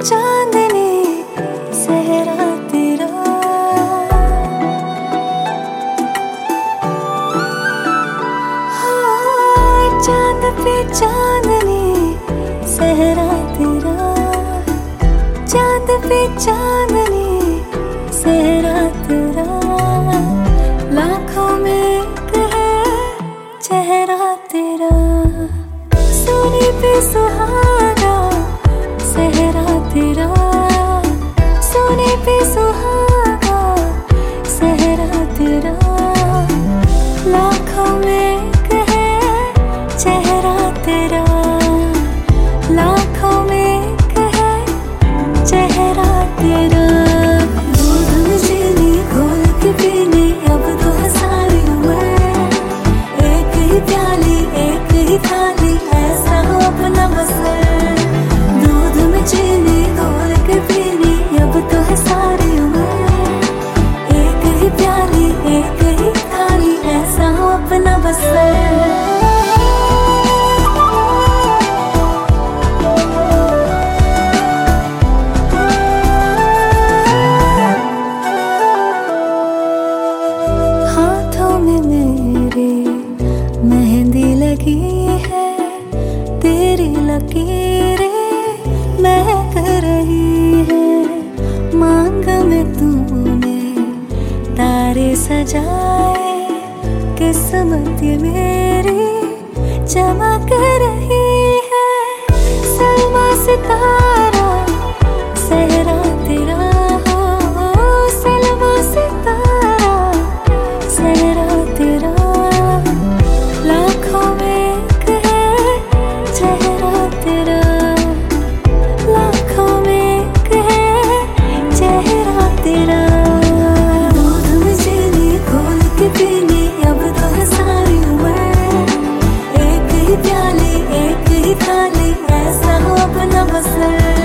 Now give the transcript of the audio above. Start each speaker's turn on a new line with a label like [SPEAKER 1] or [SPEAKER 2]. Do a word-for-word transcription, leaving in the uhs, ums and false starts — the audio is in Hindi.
[SPEAKER 1] चांदनी सहरा तेरा, हाँ चांद पे चांदनी सहरा तेरा, चांद पे चांदनी सहरा तेरा, लाखों में एक है चेहरा तेरा, सोने पे सुहागा सहरा तेरा, सोने पे सुहागा सहरा तेरा, लाखों में एक है चेहरा तेरा, लाखों में एक है चेहरा तेरा। दूध में चीनी घोल के पीनी अब तो है सारी उम्र, एक ही प्याली एक ही थाली ऐसा हो अपना बसर, दूध में चीनी घोल के पीनी अब तो है सारी उम्र, एक ही प्याली एक ही थाली ऐसा हो अपना बसर। मेहंदी लगी है तेरी लकीरें महक रही है, मांग में तूने तारे सजाए, किस्मत ये मेरी चमक रही है, सलमा सितारा सहरा तेरा, हो सलमा सितारा सहरा तेरा, लाखों में एक है चेहरा तेरा, लाखों में एक है चेहरा तेरा। दूध में चीनी घोल के पीनी अब तो है सारी उम्र, एक ही प्याली एक ही थाली ऐसा हो अपना बसर।